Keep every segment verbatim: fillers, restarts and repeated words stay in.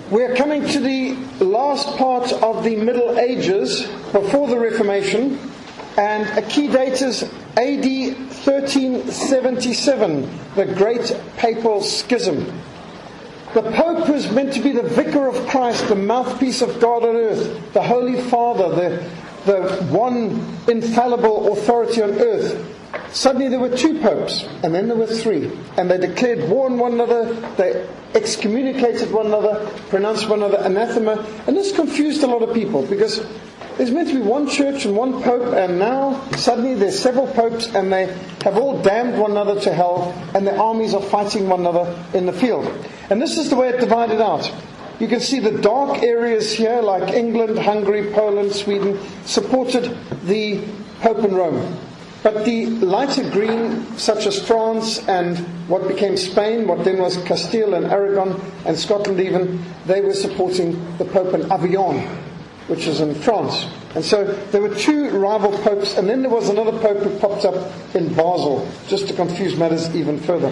We're coming to the last part of the Middle Ages before the Reformation, and a key date is A D thirteen seventy-seven, the Great Papal Schism. The Pope, who's meant to be the vicar of Christ, the mouthpiece of God on earth, the Holy Father, the, the one infallible authority on earth. Suddenly there were two popes, and then there were three. And they declared war on one another, they excommunicated one another, pronounced one another anathema. And this confused a lot of people, because there's meant to be one church and one pope, and now suddenly there's several popes, and they have all damned one another to hell, and their armies are fighting one another in the field. And this is the way it divided out. You can see the dark areas here, like England, Hungary, Poland, Sweden, supported the Pope in Rome. But the lighter green, such as France and what became Spain, what then was Castile and Aragon and Scotland even, they were supporting the Pope in Avignon, which is in France. And so there were two rival popes, and then there was another pope who popped up in Basel, just to confuse matters even further.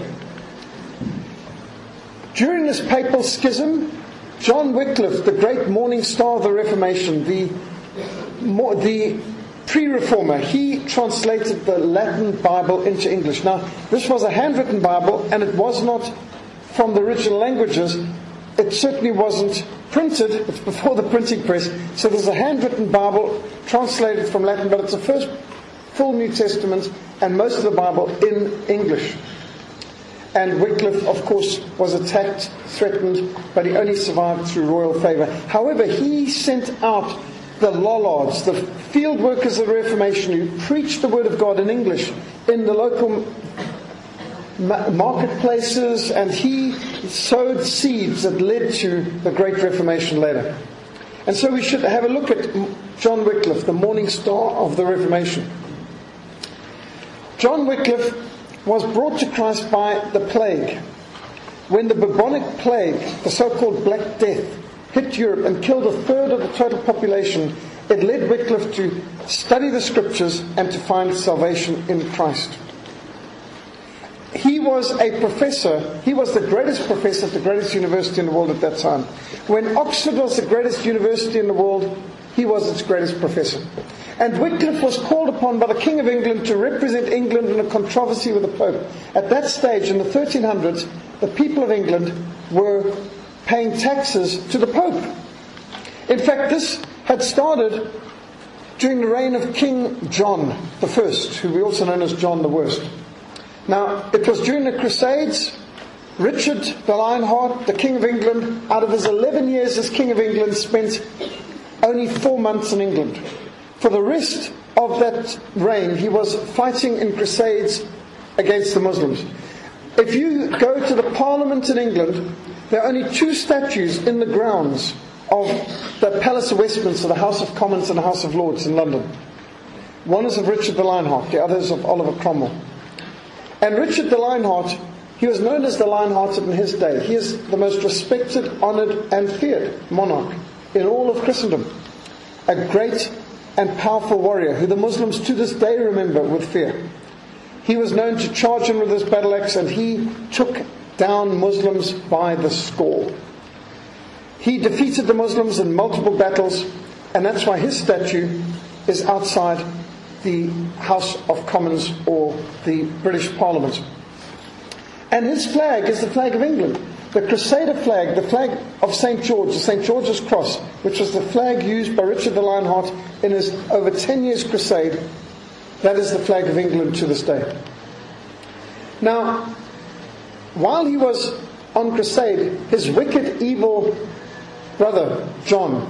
During this papal schism, John Wycliffe, the great morning star of the Reformation, the, the pre-reformer, he translated the Latin Bible into English. Now, this was a handwritten Bible, and it was not from the original languages. It certainly wasn't printed. It's before the printing press. So there's a handwritten Bible translated from Latin, but it's the first full New Testament and most of the Bible in English. And Wycliffe, of course, was attacked, threatened, but he only survived through royal favour. However, he sent out the Lollards, the field workers of the Reformation, who preached the Word of God in English in the local marketplaces, and he sowed seeds that led to the Great Reformation later. And so we should have a look at John Wycliffe, the morning star of the Reformation. John Wycliffe was brought to Christ by the plague. When the bubonic plague, the so-called Black Death, hit Europe and killed a third of the total population, it led Wycliffe to study the Scriptures and to find salvation in Christ. He was a professor, he was the greatest professor at the greatest university in the world at that time. When Oxford was the greatest university in the world, he was its greatest professor. And Wycliffe was called upon by the King of England to represent England in a controversy with the Pope. At that stage, in the thirteen hundreds, the people of England were paying taxes to the Pope. In fact, this had started during the reign of King John the First, who we also know as John the Worst. Now, it was during the Crusades. Richard the Lionheart, the King of England, out of his eleven years as King of England, spent only four months in England. For the rest of that reign, he was fighting in crusades against the Muslims. If you go to the Parliament in England, there are only two statues in the grounds of the Palace of Westminster, the House of Commons and the House of Lords in London. One is of Richard the Lionheart, the other is of Oliver Cromwell. And Richard the Lionheart, he was known as the Lionhearted in his day. He is the most respected, honoured and feared monarch in all of Christendom. A great and powerful warrior who the Muslims to this day remember with fear. He was known to charge in with his battle axe, and he took down Muslims by the score. He defeated the Muslims in multiple battles, and that's why his statue is outside the House of Commons or the British Parliament. And his flag is the flag of England. The Crusader flag, the flag of Saint George, the Saint George's Cross, which was the flag used by Richard the Lionheart in his over ten years crusade, that is the flag of England to this day. Now, while he was on crusade, his wicked, evil brother, John,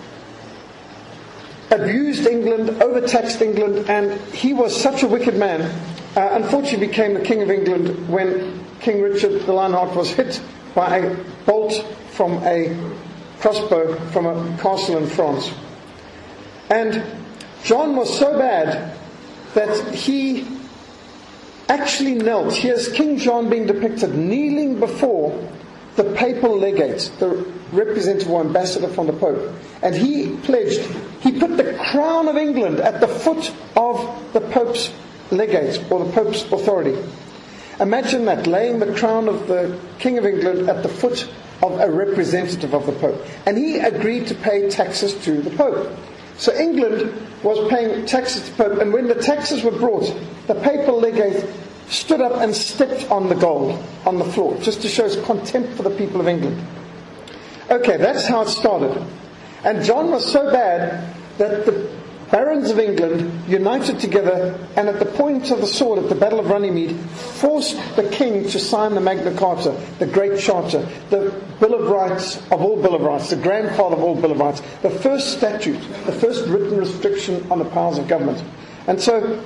abused England, overtaxed England, and he was such a wicked man, uh, unfortunately became the King of England when King Richard the Lionheart was hit by a bolt from a crossbow from a castle in France. And John was so bad that he actually knelt. Here's King John being depicted kneeling before the papal legate, the representative or ambassador from the Pope. And he pledged, he put the crown of England at the foot of the Pope's legate or the Pope's authority. Imagine that, laying the crown of the King of England at the foot of a representative of the Pope. And he agreed to pay taxes to the Pope. So England was paying taxes to the Pope, and when the taxes were brought, the papal legate stood up and stepped on the gold on the floor, just to show his contempt for the people of England. Okay, that's how it started. And John was so bad that the barons of England united together, and at the point of the sword at the Battle of Runnymede, forced the king to sign the Magna Carta, the Great Charter, the Bill of Rights of all Bill of Rights, the grandfather of all Bill of Rights, the first statute, the first written restriction on the powers of government. And so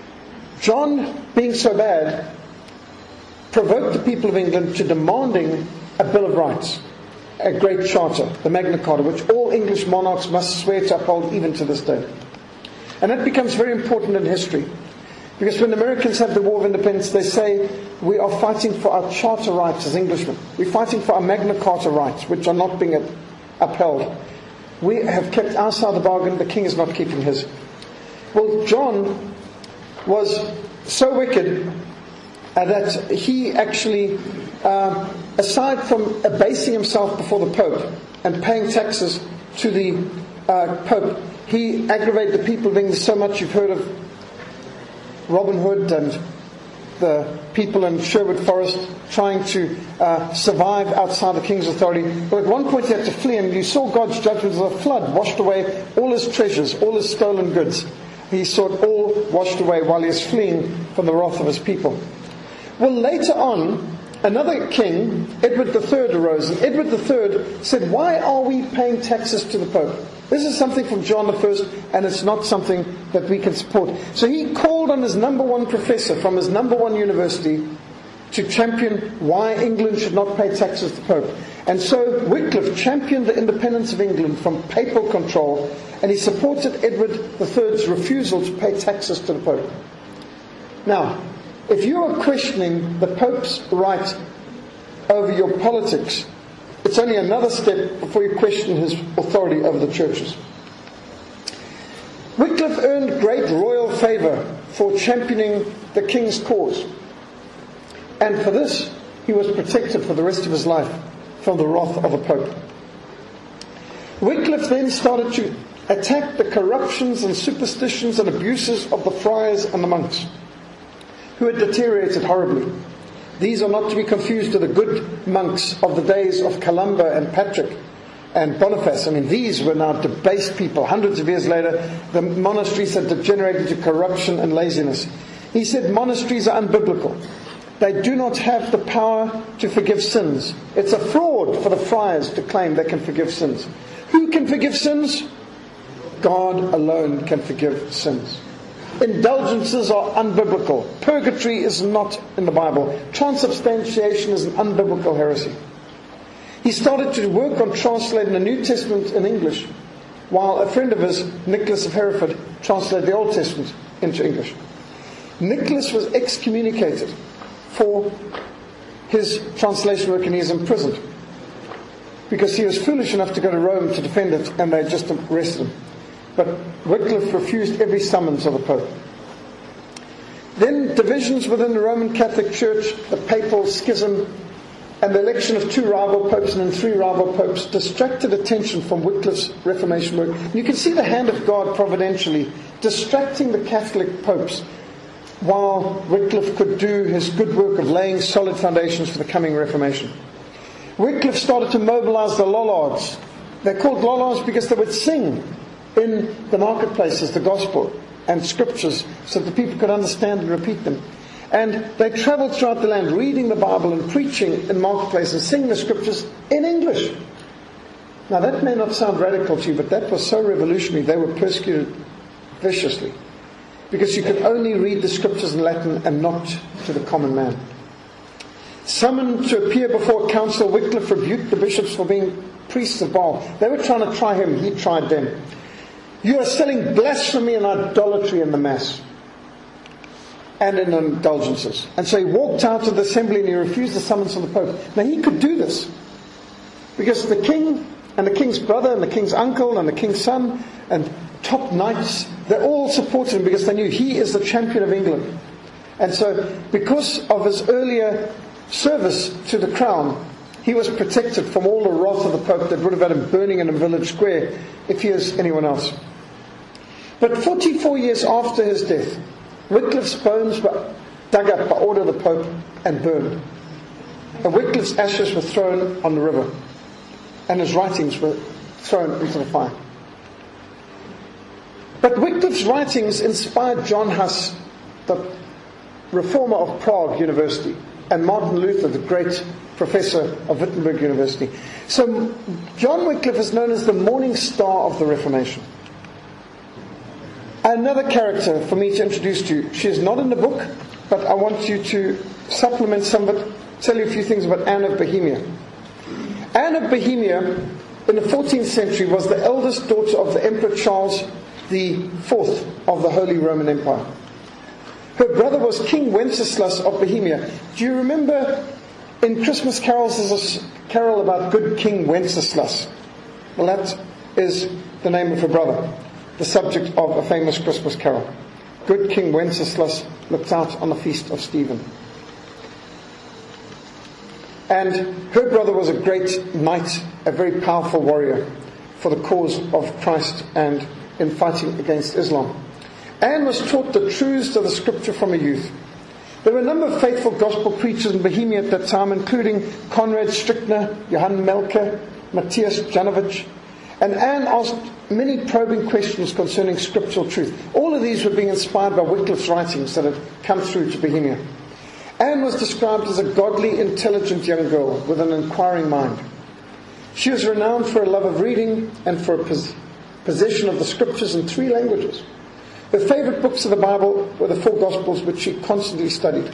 John, being so bad, provoked the people of England to demanding a Bill of Rights, a Great Charter, the Magna Carta, which all English monarchs must swear to uphold even to this day. And that becomes very important in history, because when the Americans have the War of Independence, they say we are fighting for our charter rights as Englishmen. We're fighting for our Magna Carta rights, which are not being upheld. We have kept our side of the bargain, the king is not keeping his. Well, John was so wicked uh, that he actually, uh, aside from abasing himself before the Pope and paying taxes to the uh, Pope, he aggravated the people of England so much. You've heard of Robin Hood and the people in Sherwood Forest trying to uh, survive outside the king's authority. But at one point he had to flee, and you saw God's judgment as a flood washed away all his treasures, all his stolen goods. He saw it all washed away while he was fleeing from the wrath of his people. Well, later on, another king, Edward the Third, arose. And Edward the Third said, why are we paying taxes to the Pope? This is something from John the First, and it's not something that we can support. So he called on his number one professor from his number one university to champion why England should not pay taxes to the Pope. And so Wycliffe championed the independence of England from papal control, and he supported Edward the Third's refusal to pay taxes to the Pope. Now, if you are questioning the Pope's right over your politics, it's only another step before you question his authority over the churches. Wycliffe earned great royal favour for championing the king's cause. And for this, he was protected for the rest of his life from the wrath of a pope. Wycliffe then started to attack the corruptions and superstitions and abuses of the friars and the monks, who had deteriorated horribly. These are not to be confused with the good monks of the days of Columba and Patrick and Boniface. I mean, these were now debased people. Hundreds of years later, the monasteries had degenerated to corruption and laziness. He said monasteries are unbiblical. They do not have the power to forgive sins. It's a fraud for the friars to claim they can forgive sins. Who can forgive sins? God alone can forgive sins. Indulgences are unbiblical. Purgatory is not in the Bible. Transubstantiation is an unbiblical heresy. He started to work on translating the New Testament in English, while a friend of his, Nicholas of Hereford, translated the Old Testament into English. Nicholas was excommunicated for his translation work, and he is imprisoned because he was foolish enough to go to Rome to defend it, and they just arrested him. But Wycliffe refused every summons of the Pope. Then divisions within the Roman Catholic Church, the papal schism, and the election of two rival popes and then three rival popes distracted attention from Wycliffe's Reformation work. And you can see the hand of God providentially distracting the Catholic popes while Wycliffe could do his good work of laying solid foundations for the coming Reformation. Wycliffe started to mobilize the Lollards. They're called Lollards because they would sing in the marketplaces the gospel and scriptures so that the people could understand and repeat them. And they travelled throughout the land reading the Bible and preaching in marketplaces and singing the scriptures in English. Now that may not sound radical to you, but that was so revolutionary. They were persecuted viciously because you could only read the scriptures in Latin and not to the common man. Summoned to appear before council, Wycliffe rebuked the bishops for being priests of Baal. They were trying to try him, he tried them. You are selling blasphemy and idolatry in the Mass and in indulgences. And so he walked out of the assembly and he refused the summons from the Pope. Now he could do this because the king and the king's brother and the king's uncle and the king's son and top knights, they all supported him because they knew he is the champion of England. And so because of his earlier service to the crown, he was protected from all the wrath of the Pope that would have had him burning in a village square if he was anyone else. But forty-four years after his death, Wycliffe's bones were dug up by order of the Pope and burned. And Wycliffe's ashes were thrown on the river, and his writings were thrown into the fire. But Wycliffe's writings inspired John Huss, the reformer of Prague University, and Martin Luther, the great professor of Wittenberg University. So John Wycliffe is known as the morning star of the Reformation. Another character for me to introduce to you. She is not in the book, but I want you to supplement some of it, tell you a few things about Anne of Bohemia. Anne of Bohemia, in the fourteenth century, was the eldest daughter of the Emperor Charles the Fourth of the Holy Roman Empire. Her brother was King Wenceslas of Bohemia. Do you remember in Christmas carols there's a carol about good King Wenceslas? Well, that is the name of her brother, the subject of a famous Christmas carol. Good King Wenceslas looked out on the feast of Stephen. And her brother was a great knight, a very powerful warrior for the cause of Christ and in fighting against Islam. Anne was taught the truths of the scripture from a youth. There were a number of faithful gospel preachers in Bohemia at that time, including Conrad Strickner, Johann Melker, Matthias Janovic, and Anne asked many probing questions concerning scriptural truth. All of these were being inspired by Wycliffe's writings that had come through to Bohemia. Anne was described as a godly, intelligent young girl with an inquiring mind. She was renowned for a love of reading and for a pos- possession of the scriptures in three languages. Her favourite books of the Bible were the four Gospels, which she constantly studied.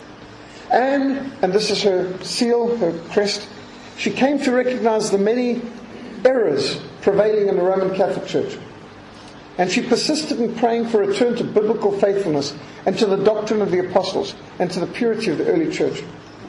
Anne, and this is her seal, her crest, she came to recognise the many errors prevailing in the Roman Catholic Church. And she persisted in praying for a return to biblical faithfulness and to the doctrine of the apostles and to the purity of the early church.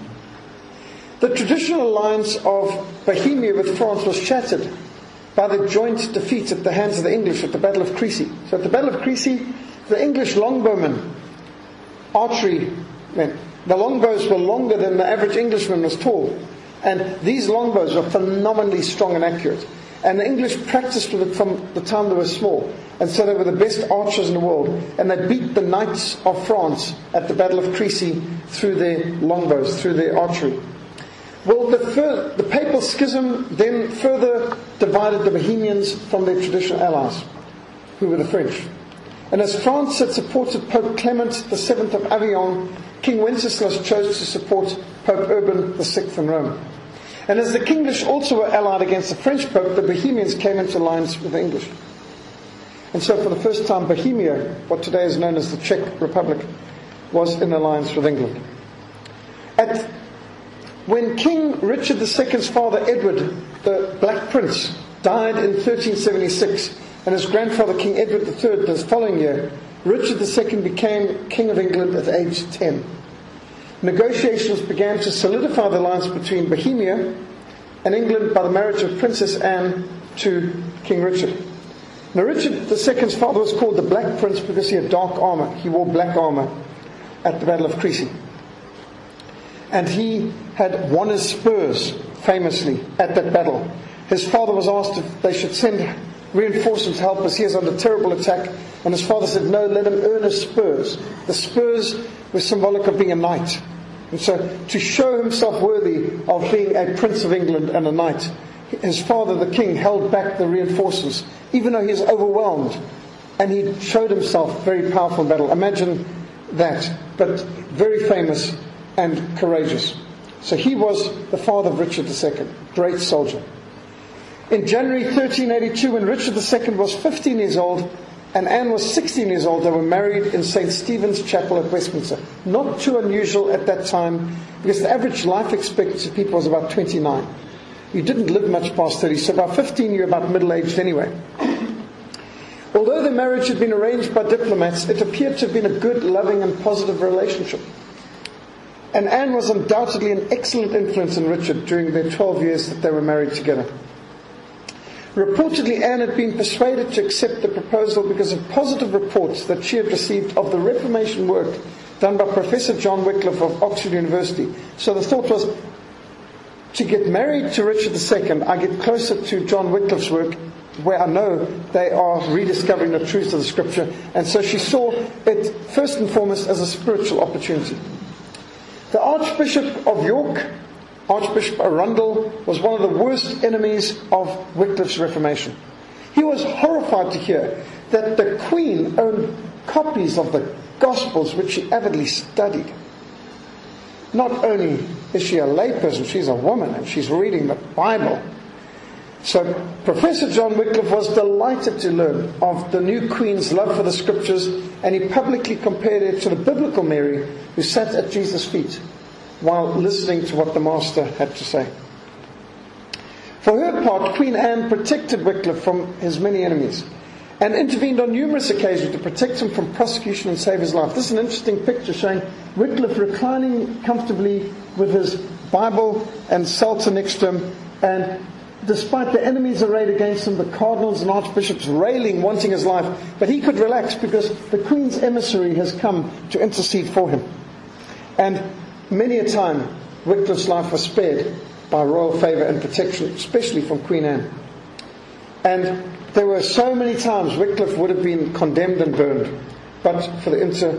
The traditional alliance of Bohemia with France was shattered by the joint defeat at the hands of the English at the Battle of Crecy. So at the Battle of Crecy, the English longbowmen, archery men, the longbows were longer than the average Englishman was tall. And these longbows were phenomenally strong and accurate. And the English practiced with it from the time they were small. And so they were the best archers in the world. And they beat the knights of France at the Battle of Crecy through their longbows, through their archery. Well, the, fir- the papal schism then further divided the Bohemians from their traditional allies, who were the French. And as France had supported Pope Clement the Seventh of Avignon, King Wenceslas chose to support Pope Urban the Sixth in Rome. And as the English also were allied against the French Pope, the Bohemians came into alliance with the English. And so for the first time, Bohemia, what today is known as the Czech Republic, was in alliance with England. At When King Richard the Second's father, Edward, the Black Prince, died in thirteen seventy-six, and his grandfather, King Edward the Third, the following year, Richard the Second became King of England at age ten. Negotiations began to solidify the alliance between Bohemia and England by the marriage of Princess Anne to King Richard. Now, Richard the Second's father was called the Black Prince because he had dark armour. He wore black armour at the Battle of Crecy. And he had won his spurs famously at that battle. His father was asked if they should send reinforcements to help us. He is under terrible attack. And his father said, no, let him earn his spurs. The spurs were symbolic of being a knight. And so to show himself worthy of being a Prince of England and a knight, his father, the king, held back the reinforcements, even though he was overwhelmed. And he showed himself very powerful in battle. Imagine that. But very famous and courageous. So he was the father of Richard the Second, great soldier. In January thirteen eighty-two, when Richard the Second was fifteen years old and Anne was sixteen years old, they were married in Saint Stephen's Chapel at Westminster. Not too unusual at that time, because the average life expectancy of people was about twenty-nine. You didn't live much past thirty, so by fifteen you're about middle-aged anyway. Although the marriage had been arranged by diplomats, it appeared to have been a good, loving and positive relationship. And Anne was undoubtedly an excellent influence on Richard during their twelve years that they were married together. Reportedly, Anne had been persuaded to accept the proposal because of positive reports that she had received of the Reformation work done by Professor John Wycliffe of Oxford University. So the thought was, to get married to Richard the Second, I get closer to John Wycliffe's work, where I know they are rediscovering the truths of the Scripture. And so she saw it first and foremost as a spiritual opportunity. The Archbishop of York, Archbishop Arundel, was one of the worst enemies of Wycliffe's Reformation. He was horrified to hear that the Queen owned copies of the Gospels which she avidly studied. Not only is she a layperson, she's a woman and she's reading the Bible. So Professor John Wycliffe was delighted to learn of the new Queen's love for the Scriptures, and he publicly compared it to the biblical Mary who sat at Jesus' feet while listening to what the Master had to say. For her part, Queen Anne protected Wycliffe from his many enemies and intervened on numerous occasions to protect him from prosecution and save his life. This is an interesting picture showing Wycliffe reclining comfortably with his Bible and Psalter next to him, and despite the enemies arrayed against him, the cardinals and archbishops railing, wanting his life, but he could relax because the Queen's emissary has come to intercede for him. And many a time Wycliffe's life was spared by royal favour and protection, especially from Queen Anne. And there were so many times Wycliffe would have been condemned and burned, but for the inter,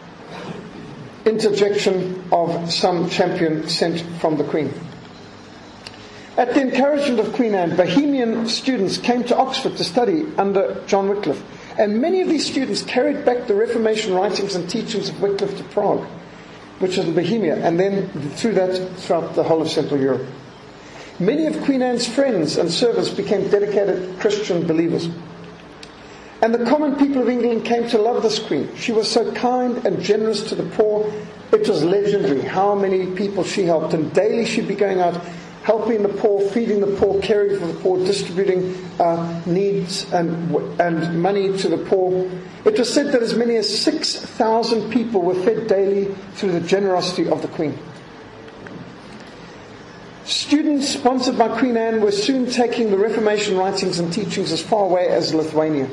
interjection of some champion sent from the Queen. At the encouragement of Queen Anne, Bohemian students came to Oxford to study under John Wycliffe, and many of these students carried back the Reformation writings and teachings of Wycliffe to Prague, which is in Bohemia, and then through that throughout the whole of Central Europe. Many of Queen Anne's friends and servants became dedicated Christian believers. And the common people of England came to love this Queen. She was so kind and generous to the poor. It was legendary how many people she helped. And daily she'd be going out, helping the poor, feeding the poor, caring for the poor, distributing uh, needs and, and money to the poor. It was said that as many as six thousand people were fed daily through the generosity of the Queen. Students sponsored by Queen Anne were soon taking the Reformation writings and teachings as far away as Lithuania.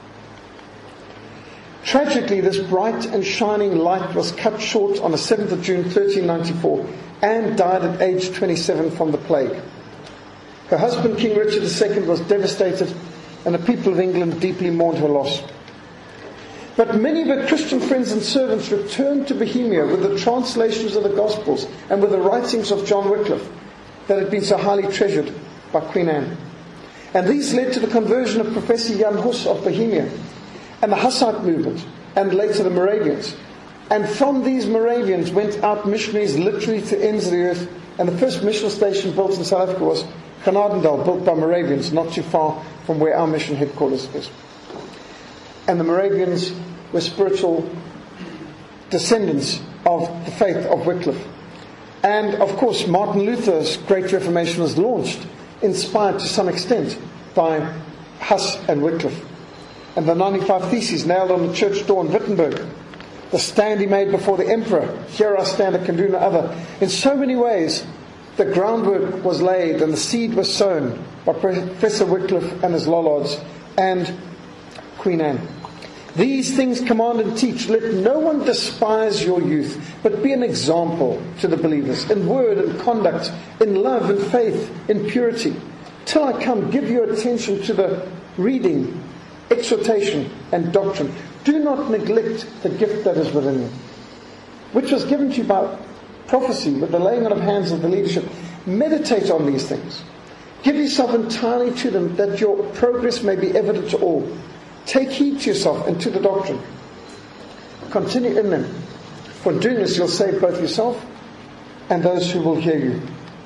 Tragically, this bright and shining light was cut short on the seventh of June thirteen ninety-four. Anne died at age twenty-seven from the plague. Her husband, King Richard the Second, was devastated, and the people of England deeply mourned her loss. But many of her Christian friends and servants returned to Bohemia with the translations of the Gospels and with the writings of John Wycliffe that had been so highly treasured by Queen Anne. And these led to the conversion of Professor Jan Hus of Bohemia and the Hussite movement, and later the Moravians. And from these Moravians went out missionaries literally to ends of the earth, and the first mission station built in South Africa was Genadendal, built by Moravians, not too far from where our mission headquarters is. And the Moravians were spiritual descendants of the faith of Wycliffe. And of course, Martin Luther's Great Reformation was launched, inspired to some extent by Huss and Wycliffe. And the ninety-five Theses nailed on the church door in Wittenberg. The stand he made before the emperor, here I stand, I can do no other. In so many ways, the groundwork was laid and the seed was sown by Professor Wycliffe and his Lollards and Queen Anne. These things command and teach. Let no one despise your youth, but be an example to the believers in word and conduct, in love and faith, in purity. Till I come, give your attention to the reading, exhortation, and doctrine. Do not neglect the gift that is within you, which was given to you by prophecy with the laying on of hands of the leadership. Meditate on these things. Give yourself entirely to them, that your progress may be evident to all. Take heed to yourself and to the doctrine. Continue in them. For in doing this, you'll save both yourself and those who will hear you.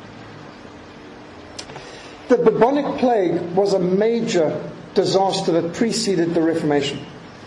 The bubonic plague was a major disaster that preceded the Reformation.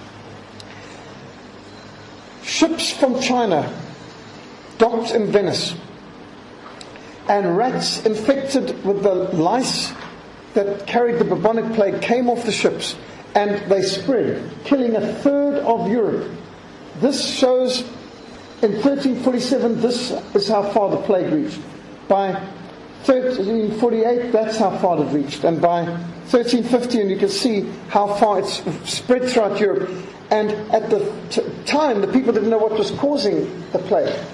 Ships from China docked in Venice, and rats infected with the lice that carried the bubonic plague came off the ships, and they spread, killing a third of Europe. This shows in thirteen forty-seven, this is how far the plague reached. By thirteen forty-eight, that's how far it reached. And by thirteen fifty, and you can see how far it's spread throughout Europe. And at the t- time, the people didn't know what was causing the plague.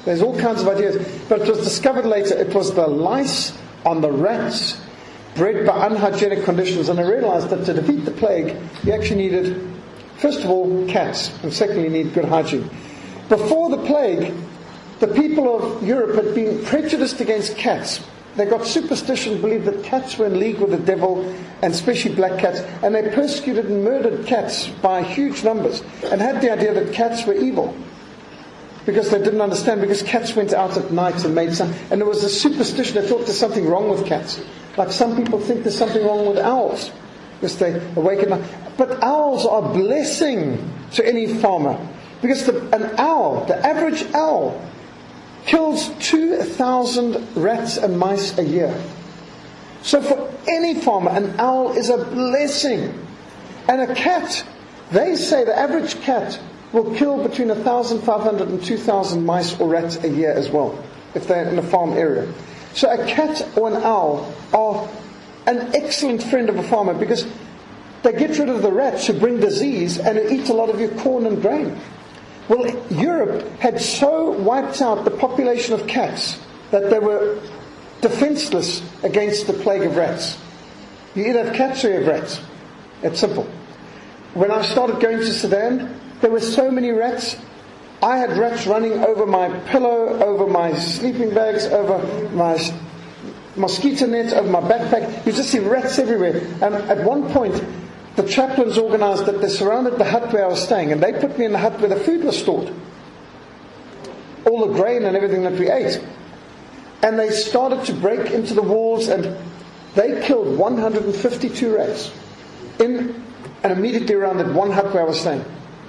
There's all kinds of ideas. But it was discovered later it was the lice on the rats bred by unhygienic conditions. And I realized that to defeat the plague, you actually needed, first of all, cats. And secondly, you need good hygiene. Before the plague, the people of Europe had been prejudiced against cats. They got superstition, believed that cats were in league with the devil, and especially black cats, and they persecuted and murdered cats by huge numbers, and had the idea that cats were evil, because they didn't understand, because cats went out at night and made some, and there was a superstition, they thought there's something wrong with cats. Like some people think there's something wrong with owls, because they awake at night. But owls are a blessing to any farmer, because the, an owl, the average owl, kills two thousand rats and mice a year. So for any farmer, an owl is a blessing. And a cat, they say the average cat will kill between one thousand five hundred and two thousand mice or rats a year as well, if they're in a farm area. So a cat or an owl are an excellent friend of a farmer, because they get rid of the rats who bring disease and who eat a lot of your corn and grain. Well, Europe had so wiped out the population of cats that they were defenseless against the plague of rats. You either have cats or you have rats. It's simple. When I started going to Sudan, there were so many rats. I had rats running over my pillow, over my sleeping bags, over my mosquito net, over my backpack. You just see rats everywhere. And at one point, the chaplains organised that they surrounded the hut where I was staying, and they put me in the hut where the food was stored. All the grain and everything that we ate. And they started to break into the walls, and they killed one hundred fifty-two rats in and immediately around that one hut where I was staying.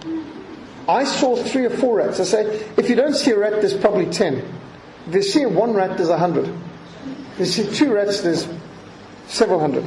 I saw three or four rats. I say, if you don't see a rat, there's probably ten. If you see one rat, there's a hundred. If you see two rats, there's several hundred.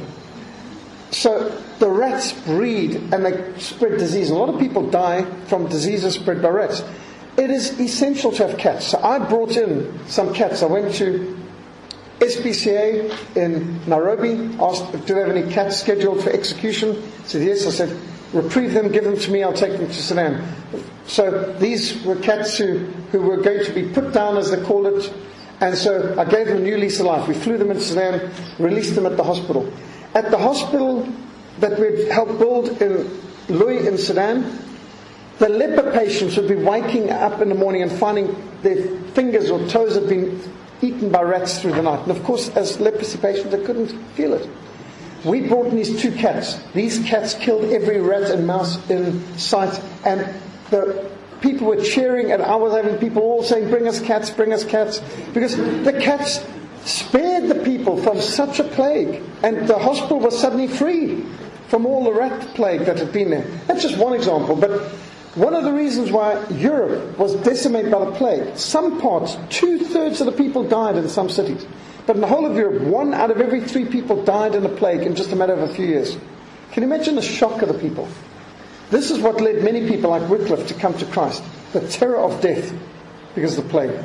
So the rats breed and they spread disease. A lot of people die from diseases spread by rats. It is essential to have cats. So I brought in some cats. I went to S P C A in Nairobi, asked, do they have any cats scheduled for execution? I said, yes. I said, reprieve them, give them to me, I'll take them to Sudan. So these were cats who, who were going to be put down, as they called it. And so I gave them a new lease of life. We flew them into Sudan, released them at the hospital. At the hospital that we'd helped build in Lui in Sudan, the leper patients would be waking up in the morning and finding their fingers or toes had been eaten by rats through the night. And of course, as leprosy patients, they couldn't feel it. We brought in these two cats. These cats killed every rat and mouse in sight. And the people were cheering, and I was having people all saying, bring us cats, bring us cats. Because the cats spared the people from such a plague, and the hospital was suddenly freed from all the rat plague that had been there. That's just one example, but one of the reasons why Europe was decimated by the plague, some parts, two-thirds of the people died in some cities, but in the whole of Europe, one out of every three people died in a plague in just a matter of a few years. Can you imagine the shock of the people? This is what led many people like Wycliffe to come to Christ, the terror of death because of the plague.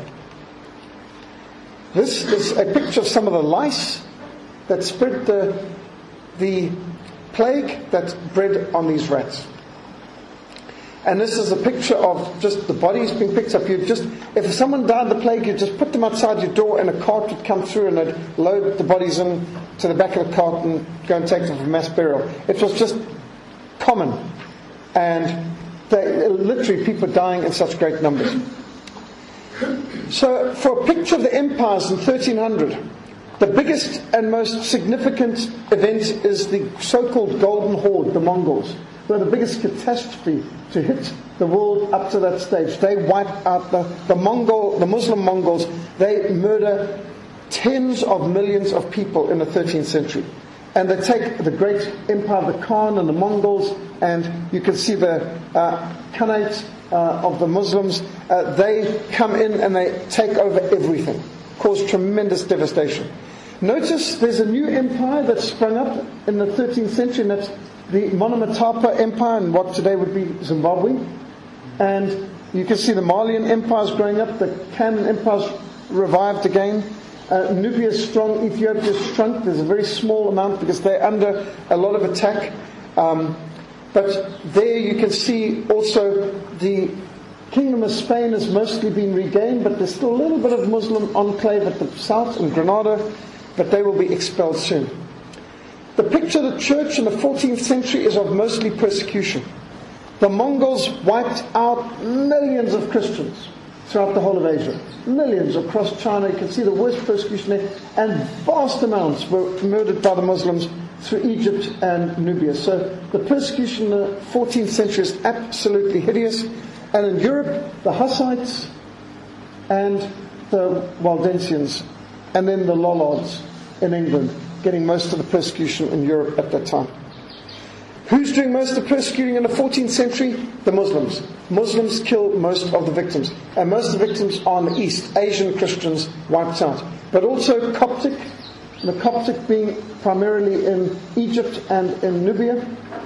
This is a picture of some of the lice that spread the, the plague that bred on these rats. And this is a picture of just the bodies being picked up. You just, if someone died of the plague, you just put them outside your door, and a cart would come through and they'd load the bodies in to the back of the cart and go and take them for mass burial. It was just common. And they, literally people dying in such great numbers. So, for a picture of the empires in thirteen hundred, the biggest and most significant event is the so-called Golden Horde, the Mongols. They're the biggest catastrophe to hit the world up to that stage. They wipe out the, the Mongol, the Muslim Mongols. They murder tens of millions of people in the thirteenth century. And they take the great empire of the Khan and the Mongols, and you can see the uh, Khanate uh, of the Muslims. Uh, they come in and they take over everything, cause tremendous devastation. Notice there's a new empire that sprung up in the thirteenth century, and that's the Monomotapa Empire in what today would be Zimbabwe. And you can see the Malian empires growing up, the Khan empires revived again. Uh, Nubia is strong, Ethiopia is shrunk. There's a very small amount because they're under a lot of attack. Um, but there you can see also the Kingdom of Spain has mostly been regained, but there's still a little bit of Muslim enclave at the south in Granada, but they will be expelled soon. The picture of the church in the fourteenth century is of mostly persecution. The Mongols wiped out millions of Christians throughout the whole of Asia. Millions across China. You can see the worst persecution there. And vast amounts were murdered by the Muslims through Egypt and Nubia. So the persecution in the fourteenth century is absolutely hideous. And in Europe, the Hussites and the Waldensians, and then the Lollards in England, getting most of the persecution in Europe at that time. Who's doing most of the persecuting in the fourteenth century? The Muslims. Muslims kill most of the victims. And most of the victims are in the east. Asian Christians wiped out. But also Coptic. The Coptic being primarily in Egypt and in Nubia.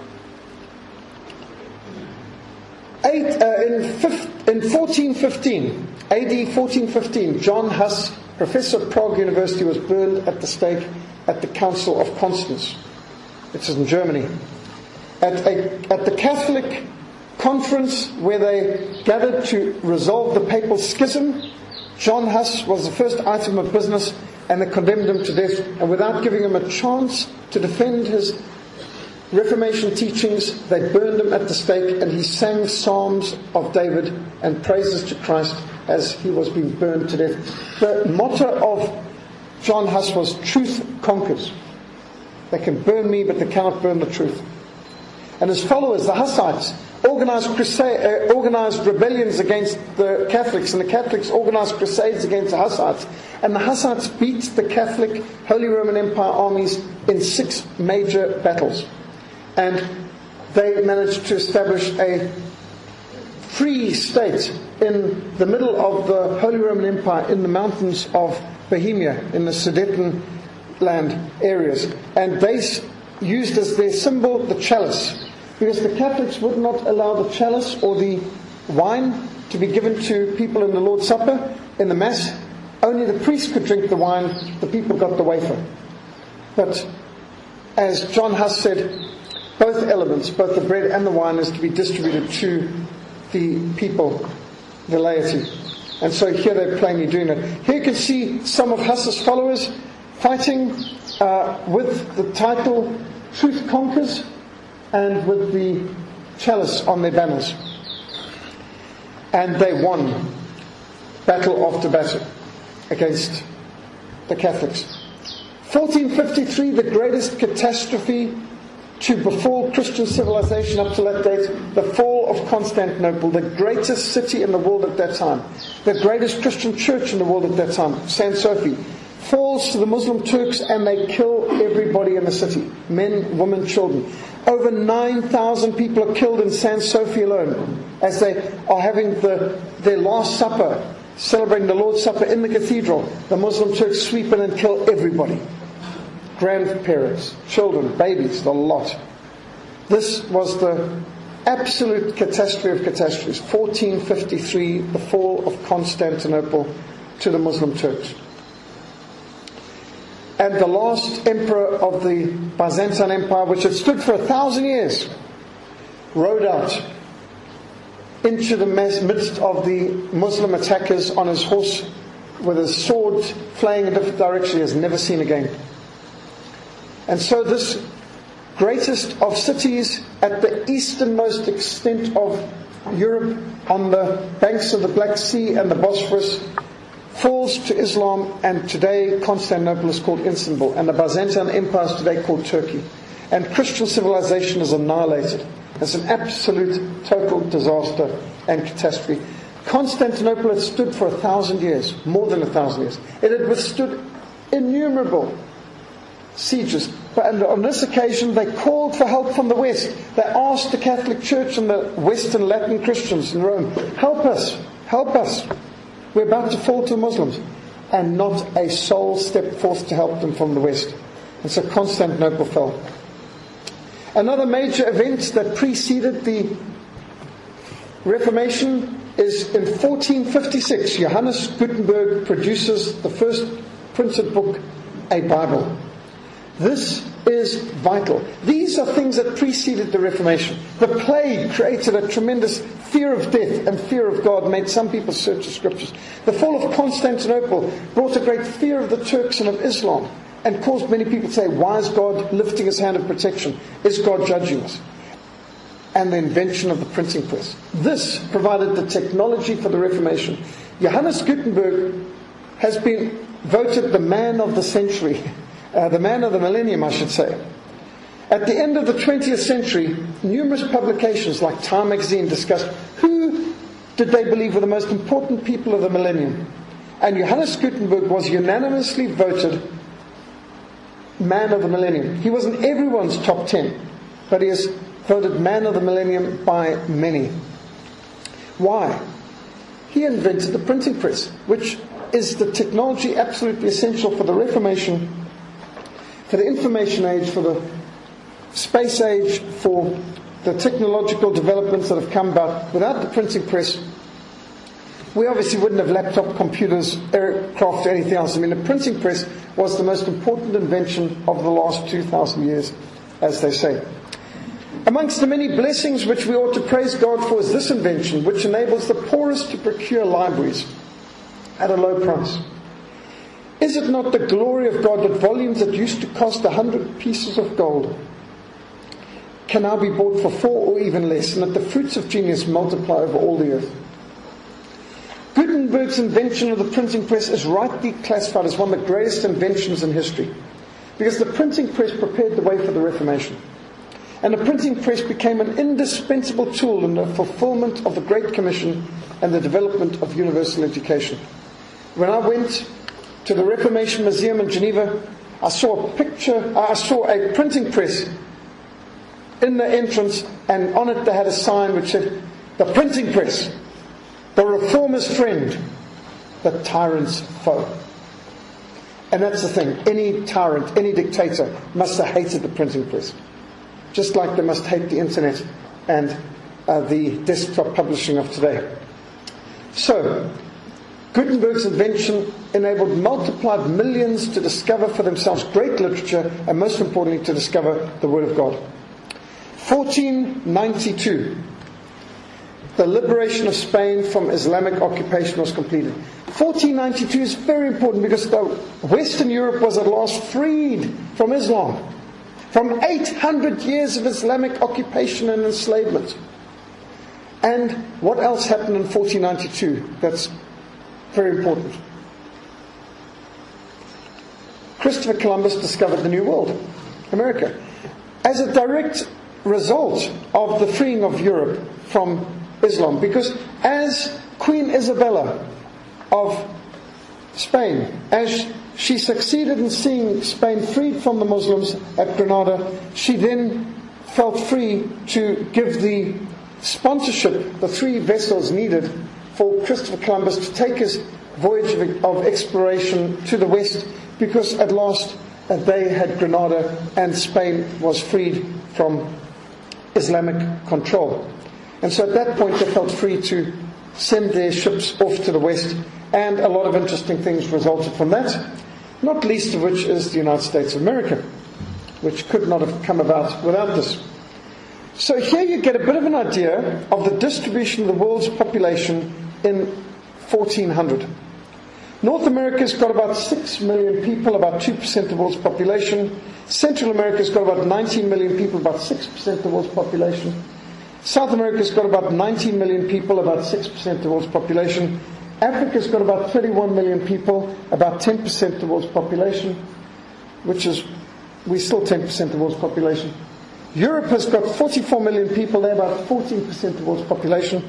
Eight, uh, in, fifth, in fourteen fifteen, A D fourteen fifteen, John Huss, professor at Prague University, was burned at the stake at the Council of Constance. This is in Germany. At, a, at the Catholic conference where they gathered to resolve the papal schism, John Huss was the first item of business, and they condemned him to death. And without giving him a chance to defend his Reformation teachings, they burned him at the stake, and he sang psalms of David and praises to Christ as he was being burned to death. The motto of John Huss was, "Truth conquers." They can burn me, but they cannot burn the truth. And his followers, the Hussites, organized crusade, uh, organized rebellions against the Catholics, and the Catholics organized crusades against the Hussites. And the Hussites beat the Catholic Holy Roman Empire armies in six major battles. And they managed to establish a free state in the middle of the Holy Roman Empire in the mountains of Bohemia, in the Sudeten land areas. And they used as their symbol the chalice, because the Catholics would not allow the chalice or the wine to be given to people in the Lord's Supper, in the Mass. Only the priest could drink the wine, the people got the wafer. But as John Huss said, both elements, both the bread and the wine, is to be distributed to the people, the laity. And so here they're plainly doing it. Here you can see some of Huss's followers fighting uh, with the title "Truth Conquers" and with the chalice on their banners. And they won battle after battle against the Catholics. fourteen fifty-three, the greatest catastrophe to befall Christian civilization up to that date, the fall of Constantinople, the greatest city in the world at that time, the greatest Christian church in the world at that time, Saint Sophie, falls to the Muslim Turks, and they kill everybody in the city, men, women, children. Over nine thousand people are killed in Saint Sophie alone as they are having the, their Last Supper, celebrating the Lord's Supper in the cathedral. The Muslim Turks sweep in and kill everybody. Grandparents, children, babies, the lot. This was the absolute catastrophe of catastrophes. fourteen fifty-three, the fall of Constantinople to the Muslim Turks. And the last emperor of the Byzantine Empire, which had stood for a thousand years, rode out into the midst of the Muslim attackers on his horse with his sword flaying in different directions, he has never seen again. And so this greatest of cities at the easternmost extent of Europe, on the banks of the Black Sea and the Bosphorus, falls to Islam, and today Constantinople is called Istanbul, and the Byzantine Empire is today called Turkey. And Christian civilization is annihilated. It's an absolute total disaster and catastrophe. Constantinople had stood for a thousand years, more than a thousand years. It had withstood innumerable sieges. But on this occasion, they called for help from the West. They asked the Catholic Church and the Western Latin Christians in Rome, help us, help us. We're about to fall to the Muslims. And not a soul stepped forth to help them from the West. And so Constantinople fell. Another major event that preceded the Reformation is in fourteen fifty-six. Johannes Gutenberg produces the first printed book, a Bible. This is vital. These are things that preceded the Reformation. The plague created a tremendous fear of death and fear of God, made some people search the scriptures. The fall of Constantinople brought a great fear of the Turks and of Islam, and caused many people to say, why is God lifting his hand of protection? Is God judging us? And the invention of the printing press. This provided the technology for the Reformation. Johannes Gutenberg has been voted the man of the century. Uh, the man of the millennium, I should say. At the end of the twentieth century, numerous publications like Time magazine discussed who did they believe were the most important people of the millennium. And Johannes Gutenberg was unanimously voted man of the millennium. He was in everyone's top ten, but he is voted man of the millennium by many. Why? He invented the printing press, which is the technology absolutely essential for the Reformation, for the information age, for the space age, for the technological developments that have come about. Without the printing press, we obviously wouldn't have laptop computers, aircraft, or anything else. I mean, the printing press was the most important invention of the last two thousand years, as they say. Amongst the many blessings which we ought to praise God for is this invention, which enables the poorest to procure libraries at a low price. Is it not the glory of God that volumes that used to cost a hundred pieces of gold can now be bought for four or even less, and that the fruits of genius multiply over all the earth? Gutenberg's invention of the printing press is rightly classified as one of the greatest inventions in history, because the printing press prepared the way for the Reformation. And the printing press became an indispensable tool in the fulfillment of the Great Commission and the development of universal education. When I went to the Reformation Museum in Geneva, I saw a picture, I saw a printing press in the entrance, and on it they had a sign which said, "The printing press, the reformer's friend, the tyrant's foe." And that's the thing. Any tyrant, any dictator must have hated the printing press. Just like they must hate the internet and uh, the desktop publishing of today. So, Gutenberg's invention enabled multiplied millions to discover for themselves great literature, and most importantly to discover the Word of God. fourteen ninety-two. The liberation of Spain from Islamic occupation was completed. fourteen ninety-two is very important because the Western Europe was at last freed from Islam. From eight hundred years of Islamic occupation and enslavement. And what else happened in fourteen ninety-two that's very important? Christopher Columbus discovered the New World, America, as a direct result of the freeing of Europe from Islam. Because as Queen Isabella of Spain, as she succeeded in seeing Spain freed from the Muslims at Granada, she then felt free to give the sponsorship, the three vessels needed for Christopher Columbus to take his voyage of, of exploration to the west, because at last uh, they had Granada and Spain was freed from Islamic control. And so at that point they felt free to send their ships off to the west, and a lot of interesting things resulted from that, not least of which is the United States of America, which could not have come about without this. So here you get a bit of an idea of the distribution of the world's population in fourteen hundred. North America's got about six million people, about two percent of the world's population. Central America's got about nineteen million people, about six percent of the world's population. South America's got about nineteen million people, about six percent of the world's population. Africa's got about thirty-one million people, about ten percent of the world's population, which is, we're still ten percent of the world's population. Europe has got forty-four million people, they're about fourteen percent of the world's population.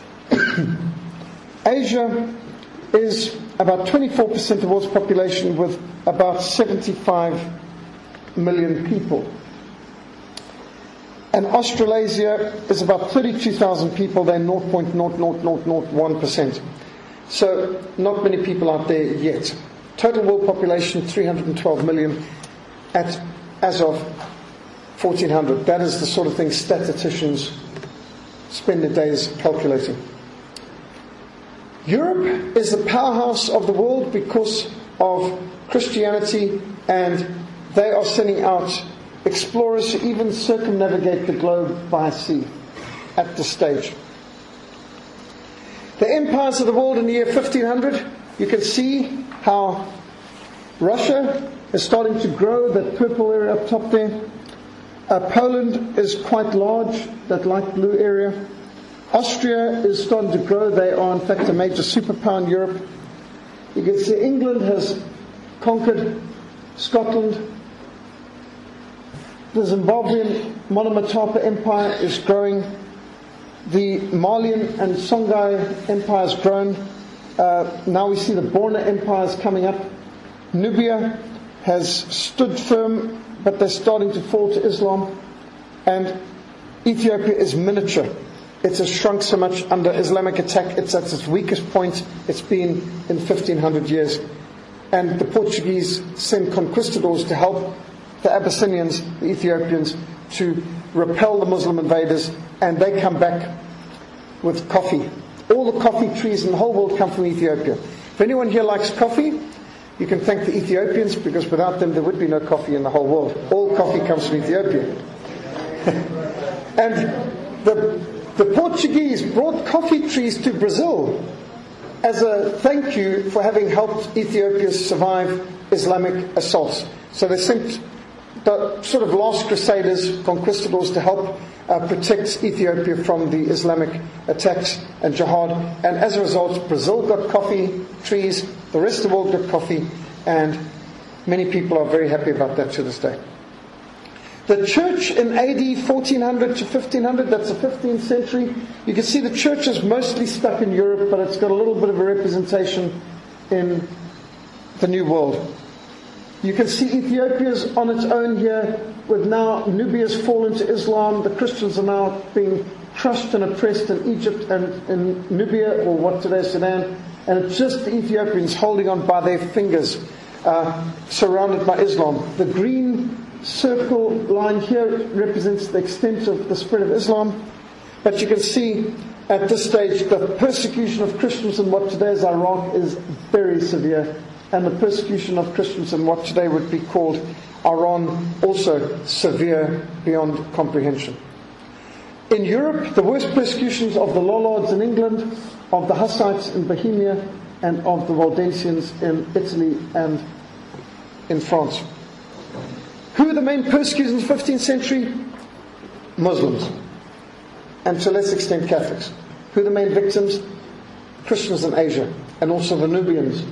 Asia is about twenty-four percent of the world's population, with about seventy-five million people. And Australasia is about thirty-two thousand people, they're zero point zero zero zero zero one percent. So, not many people out there yet. Total world population, three hundred twelve million at, as of fourteen hundred. That is the sort of thing statisticians spend their days calculating. Europe is the powerhouse of the world because of Christianity and they are sending out explorers to even circumnavigate the globe by sea at this stage. The empires of the world in the year fifteen hundred, you can see how Russia is starting to grow, that purple area up top there. Uh, Poland is quite large, that light blue area. Austria is starting to grow. They are in fact a major superpower in Europe. You can see England has conquered Scotland. The Zimbabwean Monomotapa Empire is growing. The Malian and Songhai Empire has grown. Uh, now we see the Borno empires coming up. Nubia has stood firm, but they're starting to fall to Islam. And Ethiopia is miniature. It has shrunk so much under Islamic attack. It's at its weakest point it's been in fifteen hundred years. And the Portuguese send conquistadors to help the Abyssinians, the Ethiopians, to repel the Muslim invaders, and they come back with coffee. All the coffee trees in the whole world come from Ethiopia. If anyone here likes coffee, you can thank the Ethiopians, because without them there would be no coffee in the whole world. All coffee comes from Ethiopia. And the The Portuguese brought coffee trees to Brazil as a thank you for having helped Ethiopia survive Islamic assaults. So they sent the sort of last crusaders, conquistadors, to help uh, protect Ethiopia from the Islamic attacks and jihad. And as a result, Brazil got coffee trees, the rest of the world got coffee, and many people are very happy about that to this day. The church in A D fourteen hundred to fifteen hundred, that's the fifteenth century. You can see the church is mostly stuck in Europe, but it's got a little bit of a representation in the New World. You can see Ethiopia's on its own here, with now Nubia's fallen to Islam. The Christians are now being crushed and oppressed in Egypt and in Nubia, or what today is Sudan. And it's just the Ethiopians holding on by their fingers, uh, surrounded by Islam. The green circle line here represents the extent of the spread of Islam. But you can see at this stage the persecution of Christians in what today is Iraq is very severe, and the persecution of Christians in what today would be called Iran also severe beyond comprehension. In Europe, the worst persecutions of the Lollards in England, of the Hussites in Bohemia, and of the Waldensians in Italy and in France. Who are the main persecutors in the fifteenth century? Muslims. And to a less extent Catholics. Who are the main victims? Christians in Asia. And also the Nubians.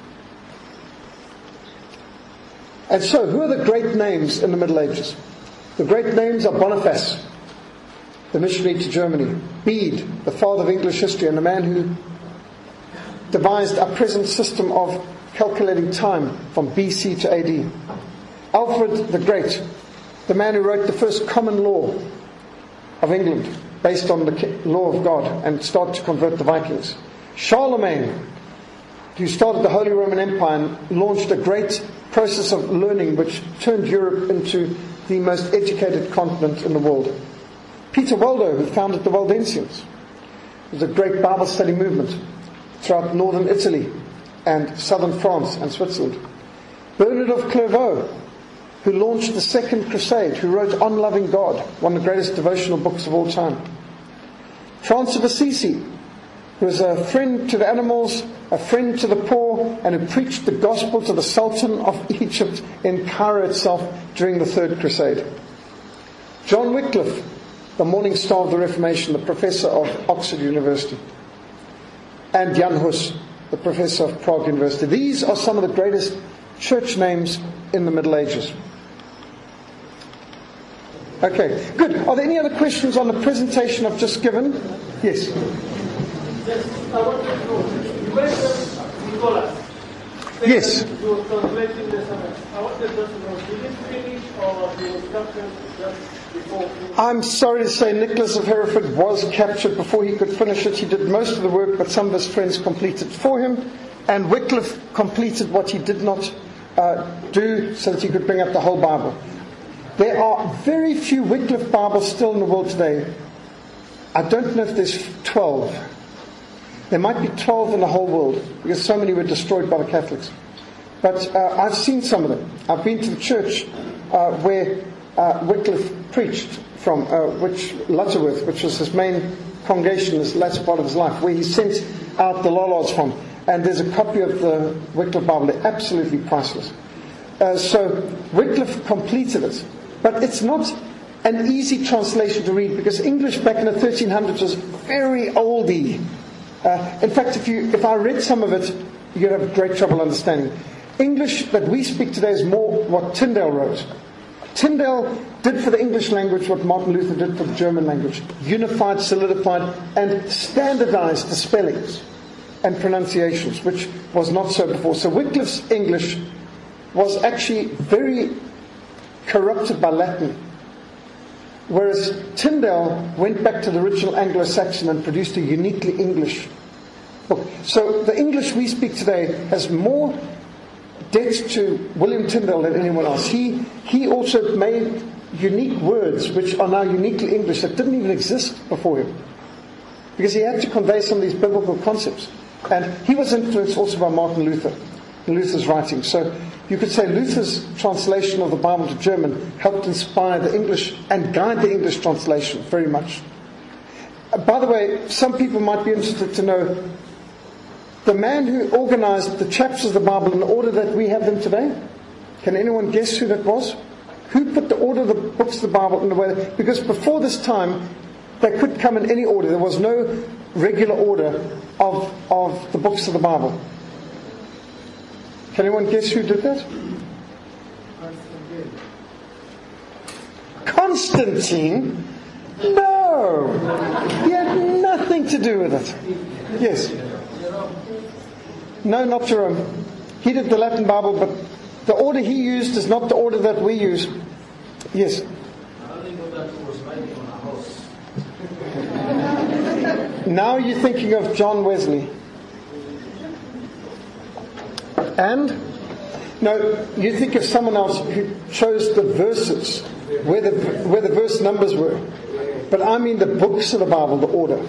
And so, who are the great names in the Middle Ages? The great names are Boniface, the missionary to Germany. Bede, the father of English history, and the man who devised our present system of calculating time from B C to A D. Alfred the Great, the man who wrote the first common law of England, based on the law of God, and started to convert the Vikings. Charlemagne, who started the Holy Roman Empire and launched a great process of learning which turned Europe into the most educated continent in the world. Peter Waldo, who founded the Waldensians. It was a great Bible study movement throughout northern Italy and southern France and Switzerland. Bernard of Clairvaux, who launched the Second Crusade, who wrote On Loving God, one of the greatest devotional books of all time. Francis of Assisi, who was a friend to the animals, a friend to the poor, and who preached the gospel to the Sultan of Egypt in Cairo itself during the Third Crusade. John Wycliffe, the morning star of the Reformation, the professor of Oxford University. And Jan Hus, the professor of Prague University. These are some of the greatest church names in the Middle Ages. Okay, good. Are there any other questions on the presentation I've just given? Yes. Yes, I want to know. You mentioned Nicholas. Yes. You were translating the sermon. I wanted just to know, did it finish or the instructions just before? I'm sorry to say Nicholas of Hereford was captured before he could finish it. He did most of the work, but some of his friends completed for him. And Wycliffe completed what he did not uh, do, so that he could bring up the whole Bible. There are very few Wycliffe Bibles still in the world today. I don't know if there's twelve. There might be twelve in the whole world, because so many were destroyed by the Catholics. But uh, I've seen some of them. I've been to the church uh, where uh, Wycliffe preached from, uh, which Lutterworth, which was his main congregation in this latter part of his life, where he sent out the Lollards from. And there's a copy of the Wycliffe Bible. They're absolutely priceless. Uh, so Wycliffe completed it. But it's not an easy translation to read, because English back in the thirteen hundreds was very oldie. Uh, in fact, if you if I read some of it, you'd have great trouble understanding. English that we speak today is more what Tyndale wrote. Tyndale did for the English language what Martin Luther did for the German language. Unified, solidified, and standardized the spellings and pronunciations, which was not so before. So Wycliffe's English was actually very corrupted by Latin, whereas Tyndale went back to the original Anglo-Saxon and produced a uniquely English book. So the English we speak today has more debt to William Tyndale than anyone else. He he also made unique words which are now uniquely English that didn't even exist before him, because he had to convey some of these biblical concepts. And he was influenced also by Martin Luther, Luther's writing. So you could say Luther's translation of the Bible to German helped inspire the English and guide the English translation very much. Uh, by the way, some people might be interested to know the man who organized the chapters of the Bible in the order that we have them today. Can anyone guess who that was? Who put the order of the books of the Bible in the way that, because before this time they could come in any order. There was no regular order of of the books of the Bible. Can anyone guess who did that? Constantine? No! He had nothing to do with it. Yes. No, not Jerome. He did the Latin Bible, but the order he used is not the order that we use. Yes. Now you're thinking of John Wesley. And? No, you think of someone else who chose the verses, where the, where the verse numbers were. But I mean the books of the Bible, the order.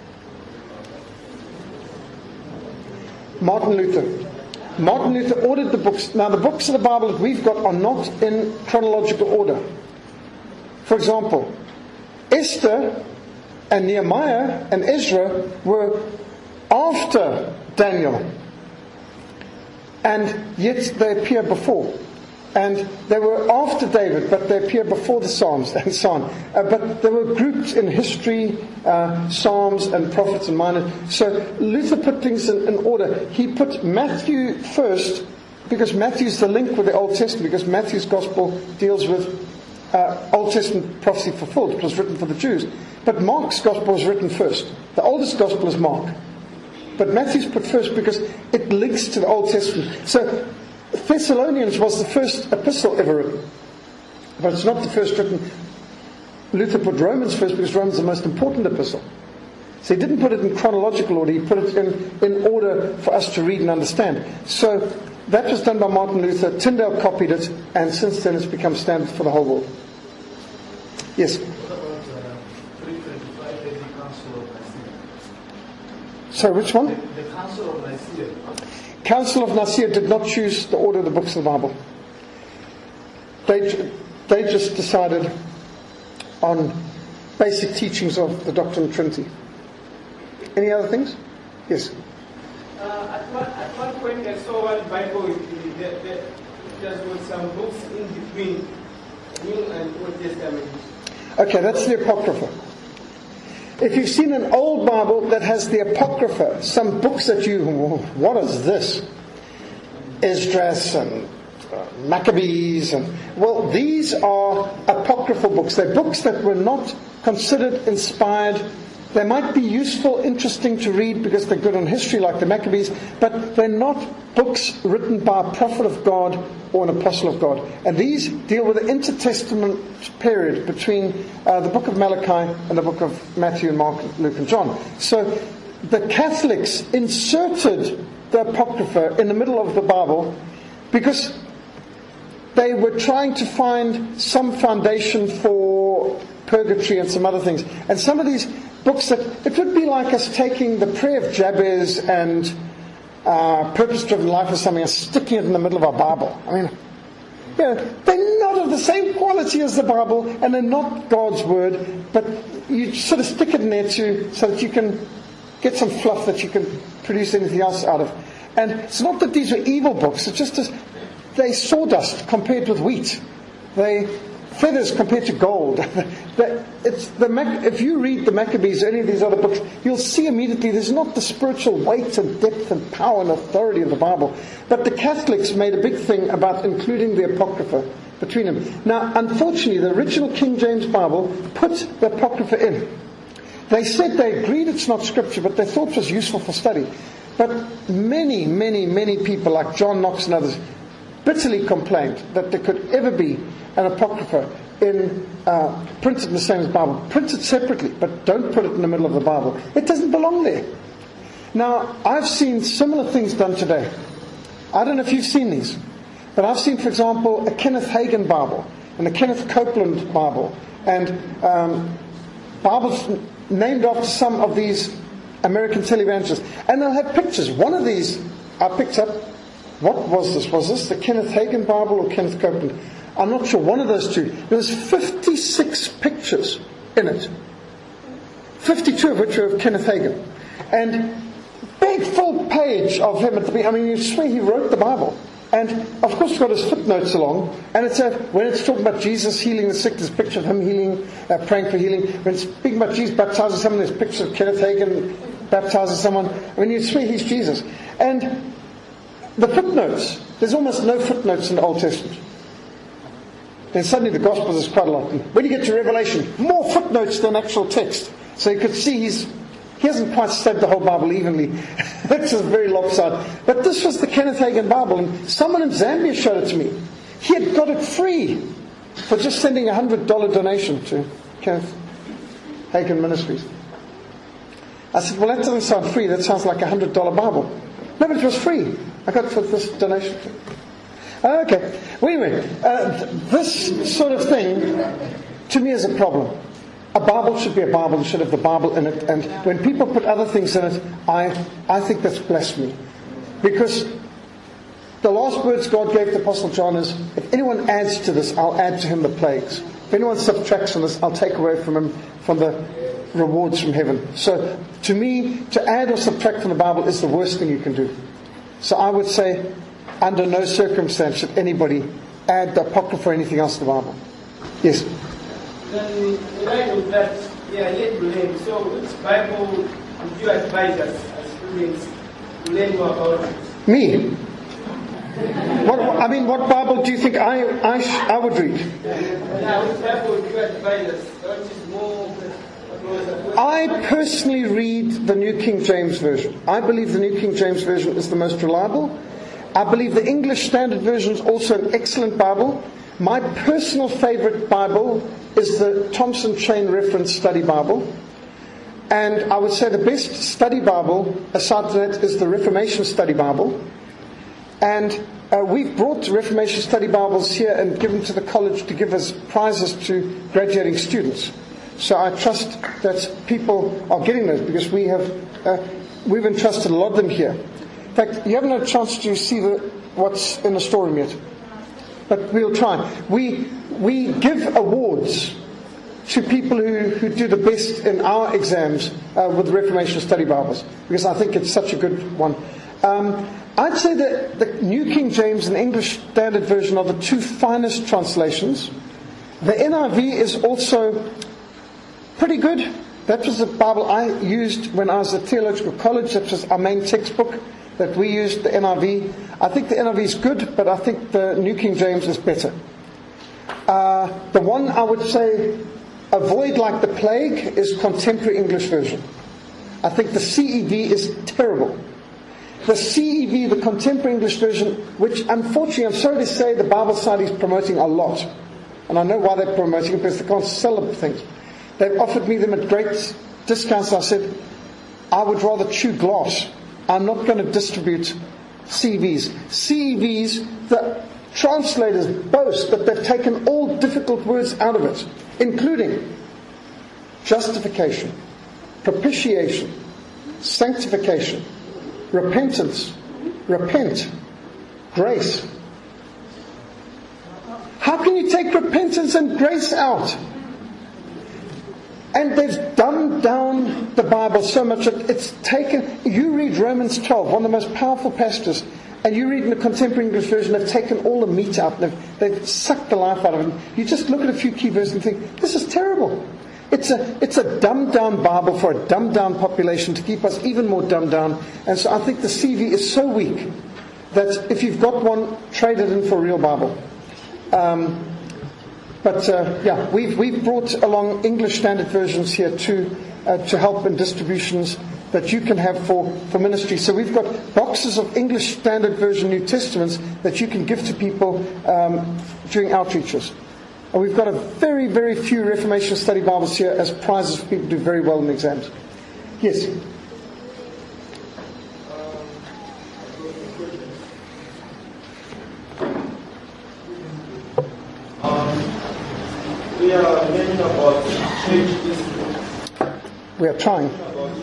Martin Luther. Martin Luther ordered the books. Now the books of the Bible that we've got are not in chronological order. For example, Esther and Nehemiah and Ezra were after Daniel. And yet they appear before. And they were after David, but they appear before the Psalms and so on. Uh, but they were grouped in history, uh, Psalms and prophets and minor. So Luther put things in, in order. He put Matthew first, because Matthew's the link with the Old Testament, because Matthew's Gospel deals with uh, Old Testament prophecy fulfilled. It was written for the Jews. But Mark's Gospel was written first. The oldest Gospel is Mark. But Matthew's put first because it links to the Old Testament. So Thessalonians was the first epistle ever written. But it's not the first written. Luther put Romans first because Romans is the most important epistle. So he didn't put it in chronological order. He put it in, in order for us to read and understand. So that was done by Martin Luther. Tyndale copied it. And since then it's become standard for the whole world. Yes? So which one? The, the Council of Nicaea. Council of Nicaea did not choose the order of the books of the Bible. They, they just decided on basic teachings of the doctrine of Trinity. Any other things? Yes. Uh, at, one, at one point I saw one Bible with the, the, there was some books in between New and Old Testament. Okay, that's the Apocrypha. If you've seen an old Bible that has the Apocrypha, some books that you, what is this? Esdras and uh, Maccabees, and well, these are apocryphal books. They're books that were not considered inspired. They might be useful, interesting to read because they're good on history, like the Maccabees, but they're not books written by a prophet of God or an apostle of God. And these deal with the intertestament period between uh, the book of Malachi and the book of Matthew and Mark, Luke and John. So the Catholics inserted the Apocrypha in the middle of the Bible because they were trying to find some foundation for purgatory and some other things. And some of these books that, it would be like us taking the prayer of Jabez and uh, purpose-driven life or something and sticking it in the middle of our Bible. I mean, you know, they're not of the same quality as the Bible, and they're not God's word, but you sort of stick it in there too, so that you can get some fluff that you can produce anything else out of. And it's not that these are evil books, it's just as they sawdust compared with wheat. They feathers compared to gold. it's the if you read the Maccabees or any of these other books, you'll see immediately there's not the spiritual weight and depth and power and authority of the Bible. But the Catholics made a big thing about including the Apocrypha between them. Now, unfortunately, the original King James Bible put the Apocrypha in. They said they agreed it's not Scripture, but they thought it was useful for study. But many, many, many people like John Knox and others bitterly complained that there could ever be an Apocrypha in uh, printed in the same as the Bible. Print it separately, but don't put it in the middle of the Bible. It doesn't belong there. Now, I've seen similar things done today. I don't know if you've seen these, but I've seen, for example, a Kenneth Hagin Bible and a Kenneth Copeland Bible and um, Bibles named after some of these American televangelists. And they'll have pictures. One of these I picked up. What was this? Was this the Kenneth Hagin Bible or Kenneth Copeland? I'm not sure. One of those two. There's fifty-six pictures in it. fifty-two of which are of Kenneth Hagin. And big full page of him at the beginning. I mean, you swear he wrote the Bible. And of course, it's got his footnotes along. And it's a, when it's talking about Jesus healing the sick, there's a picture of him healing, uh, praying for healing. When it's speaking about Jesus baptizing someone, there's a picture of Kenneth Hagin baptizing someone. I mean, you swear he's Jesus. And the footnotes, there's almost no footnotes in the Old Testament. Then suddenly the Gospels is quite a lot. And when you get to Revelation, more footnotes than actual text. So you could see he's he hasn't quite studied the whole Bible evenly. It's just very lopsided. But this was the Kenneth Hagin Bible, and someone in Zambia showed it to me. He had got it free for just sending a one hundred dollars donation to Kenneth Hagin Ministries. I said, well, that doesn't sound free. That sounds like a one hundred dollars Bible. No, but it was free. I got it for this donation. Okay. Well, anyway, uh, this sort of thing, to me, is a problem. A Bible should be a Bible and should have the Bible in it. And when people put other things in it, I, I think that's blasphemy. Because the last words God gave to Apostle John is, if anyone adds to this, I'll add to him the plagues. If anyone subtracts from this, I'll take away from him from the rewards from heaven. So, to me, to add or subtract from the Bible is the worst thing you can do. So I would say, under no circumstance should anybody add the Apocrypha or anything else to the Bible. Yes? Then, in light of that, yeah, yet to learn. So, which Bible would you advise us as students to learn more about it? Me? What, I mean, what Bible do you think I I, sh- I would read? Yeah, which Bible would you advise us? Which is more... I personally read the New King James Version. I believe the New King James Version is the most reliable. I believe the English Standard Version is also an excellent Bible. My personal favorite Bible is the Thompson Chain Reference Study Bible. And I would say the best study Bible, aside from that, is the Reformation Study Bible. And uh, we've brought Reformation Study Bibles here and given to the college to give as prizes to graduating students. So I trust that people are getting those because we have uh, we've entrusted a lot of them here. In fact, you haven't had a chance to see the, what's in the storeroom yet, but we'll try. We we give awards to people who, who do the best in our exams uh, with the Reformation Study Bibles because I think it's such a good one. Um, I'd say that the New King James and English Standard Version are the two finest translations. The N I V is also pretty good. That was the Bible I used when I was at theological college. That was our main textbook that we used, the N I V. I think the N I V is good, but I think the New King James is better. Uh, the one I would say avoid like the plague is Contemporary English Version. I think the C E V is terrible. The C E V, the Contemporary English Version, which unfortunately, I'm sorry to say, the Bible Society is promoting a lot. And I know why they're promoting it, because they can't sell the things. They've offered me them at great discounts. I said, I would rather chew glass. I'm not going to distribute C E Vs. C E Vs, the translators boast that they've taken all difficult words out of it, including justification, propitiation, sanctification, repentance, repent, grace. How can you take repentance and grace out? And they've dumbed down the Bible so much that it's taken... You read Romans twelve, one of the most powerful passages, and you read in the Contemporary English Version, they've taken all the meat out, they've, they've sucked the life out of it. You just look at a few key verses and think, this is terrible. It's a it's a dumbed down Bible for a dumbed down population to keep us even more dumbed down. And so I think the C V is so weak that if you've got one, trade it in for a real Bible. Um, but uh, yeah, we've we've brought along English Standard Versions here too uh, to help in distributions that you can have for, for ministry. So we've got boxes of English Standard Version New Testaments that you can give to people um, during outreaches. And we've got a very, very few Reformation Study Bibles here as prizes for people who do very well in the exams. Yes? Um, we are learning about church discipline. We are trying.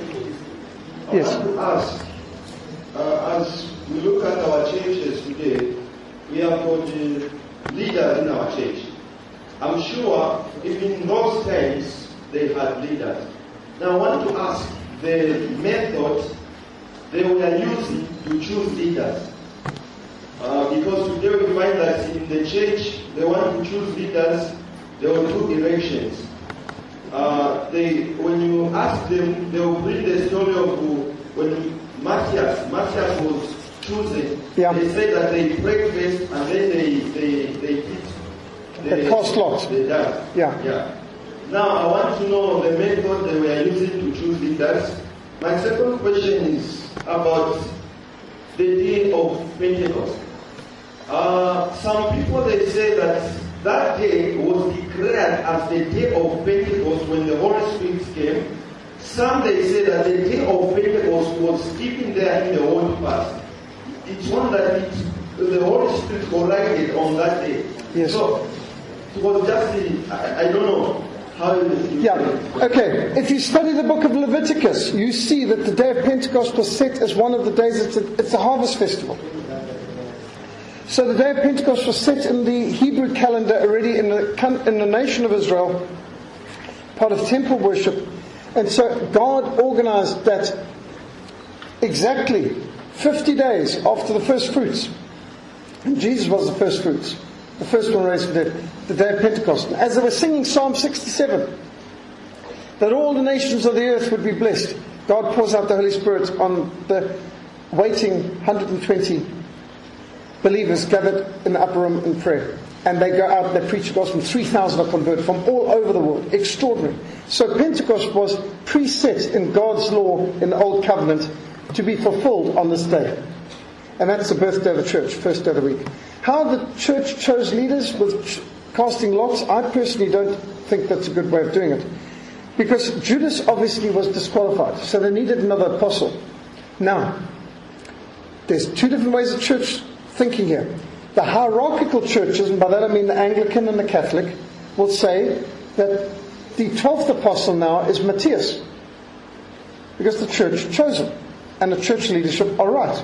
Yes. I want to ask, uh, as we look at our churches today, we have got uh, leaders in our church. I'm sure even in those times they had leaders. Now I want to ask the method they were using to choose leaders. Uh, because today we find that in the church they want to choose leaders, they will do elections. Uh, they, when you ask them, they will bring the story of when Matthias, Matthias was chosen. Yeah. They say that they prayed first and then they they they did. They, they cast lots. They died. Yeah. Yeah. Now I want to know the method they were using to choose leaders. My second question is about the day of Pentecost. Uh, some people they say that that day was declared as the day of Pentecost when the Holy Spirit came. Some they say that the day of Pentecost was keeping there in the old past. It's one that it, the Holy Spirit collided on that day. Yes. So it was just the, I, I don't know how you Yeah. Okay. If you study the book of Leviticus, you see that the day of Pentecost was set as one of the days. It's a, it's a harvest festival. So the day of Pentecost was set in the Hebrew calendar already in the, in the nation of Israel, part of temple worship. And so God organized that exactly fifty days after the first fruits. And Jesus was the first fruits, the first one raised from the dead, the day of Pentecost. As they were singing Psalm sixty-seven, that all the nations of the earth would be blessed, God pours out the Holy Spirit on the waiting one hundred twenty believers gathered in the upper room in prayer. And they go out and they preach the gospel. three thousand are converted from all over the world. Extraordinary. So Pentecost was preset in God's law in the Old Covenant to be fulfilled on this day. And that's the birthday of the church, first day of the week. How the church chose leaders with ch- casting lots, I personally don't think that's a good way of doing it. Because Judas obviously was disqualified. So they needed another apostle. Now, there's two different ways of church thinking here. The hierarchical churches, and by that I mean the Anglican and the Catholic, will say that the twelfth apostle now is Matthias. Because the church chose him. And the church leadership are right.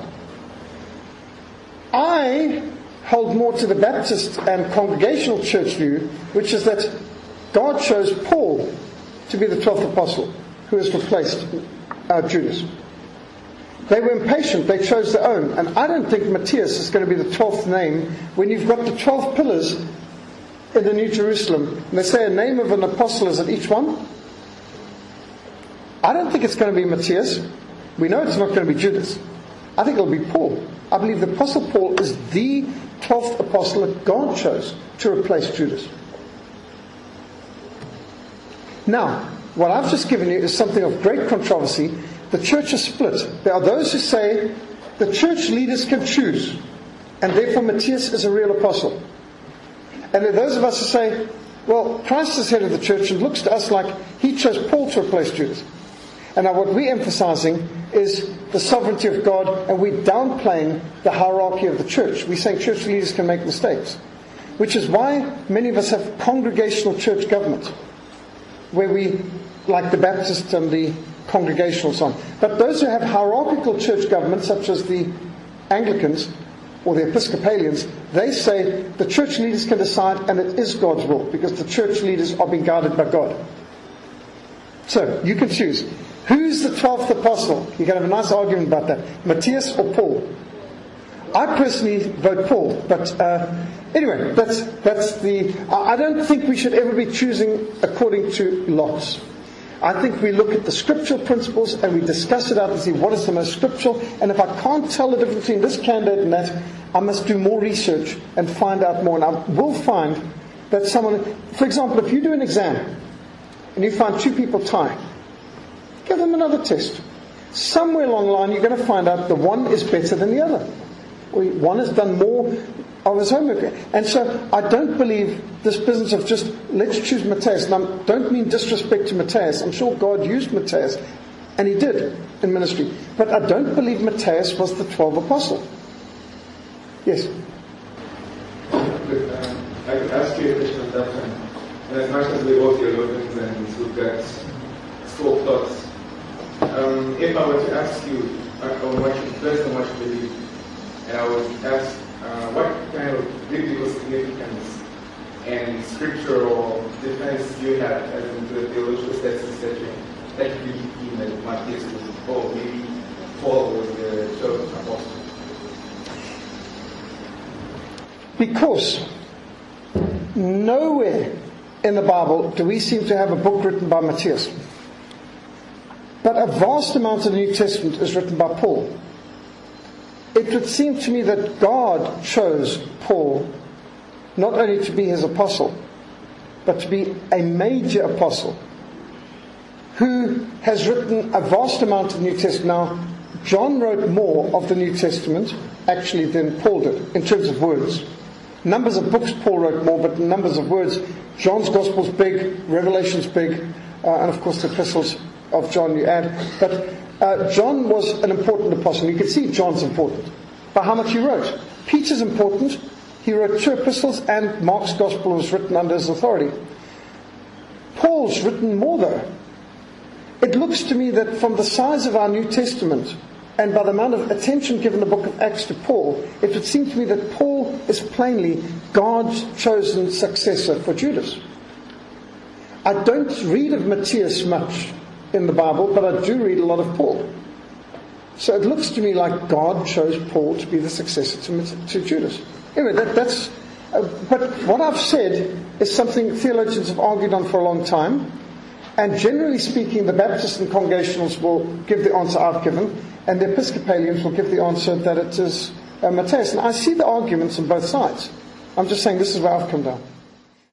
I hold more to the Baptist and Congregational church view, which is that God chose Paul to be the twelfth apostle, who has replaced uh, Judas. They were impatient, they chose their own. And I don't think Matthias is going to be the twelfth name when you've got the twelve pillars in the New Jerusalem. And they say a name of an apostle is at each one. I don't think it's going to be Matthias. We know it's not going to be Judas. I think it'll be Paul. I believe the Apostle Paul is the twelfth apostle that God chose to replace Judas. Now, what I've just given you is something of great controversy. The church is split. There are those who say the church leaders can choose, and therefore Matthias is a real apostle. And there are those of us who say, well, Christ is head of the church and looks to us like he chose Paul to replace Judas. And now what we're emphasizing is the sovereignty of God, and we're downplaying the hierarchy of the church. We're saying church leaders can make mistakes. Which is why many of us have congregational church government, where we, like the Baptist and the Congregational and so on. But those who have hierarchical church government, such as the Anglicans or the Episcopalians, they say the church leaders can decide and it is God's will because the church leaders are being guided by God. So, you can choose. Who's the twelfth apostle? You can have a nice argument about that. Matthias or Paul? I personally vote Paul, but uh, anyway, that's that's the. I don't think we should ever be choosing according to lots. I think we look at the scriptural principles and we discuss it out and see what is the most scriptural. And if I can't tell the difference between this candidate and that, I must do more research and find out more. And I will find that someone, for example, if you do an exam and you find two people tying, give them another test. Somewhere along the line, you're going to find out the one is better than the other. Or one has done more of his homework. And so I don't believe this business of just, let's choose Matthias. And I don't mean disrespect to Matthias. I'm sure God used Matthias, and he did in ministry. But I don't believe Matthias was the twelve apostle. Yes? Look, um, I could ask you a question on that one. And as much as we all theologians and we've got school of thoughts, um, if I were to ask you uh, on what you based on what you believe, and I would ask uh, what kind of biblical significance and scriptural defense you have as into the theological text, et cetera, that you believe in that Matthias was Paul, maybe Paul was the twelfth apostle. Because nowhere in the Bible do we seem to have a book written by Matthias. But a vast amount of the New Testament is written by Paul. It would seem to me that God chose Paul not only to be his apostle, but to be a major apostle who has written a vast amount of the New Testament. Now, John wrote more of the New Testament actually than Paul did in terms of words. Numbers of books Paul wrote more, but numbers of words. John's Gospel's big, Revelation's big, uh, and of course the epistles of John you add. But uh, John was an important apostle. You can see John's important by how much he wrote. Peter's important. He wrote two epistles, and Mark's Gospel was written under his authority. Paul's written more though. It looks to me that from the size of our New Testament, and by the amount of attention given the book of Acts to Paul, it would seem to me that Paul is plainly God's chosen successor for Judas. I don't read of Matthias much in the Bible, but I do read a lot of Paul. So it looks to me like God chose Paul to be the successor to, to Judas. Anyway, that, that's... Uh, but what I've said is something theologians have argued on for a long time. And generally speaking, the Baptists and Congregationals will give the answer I've given, and the Episcopalians will give the answer that it is uh, Matthias. And I see the arguments on both sides. I'm just saying this is where I've come down.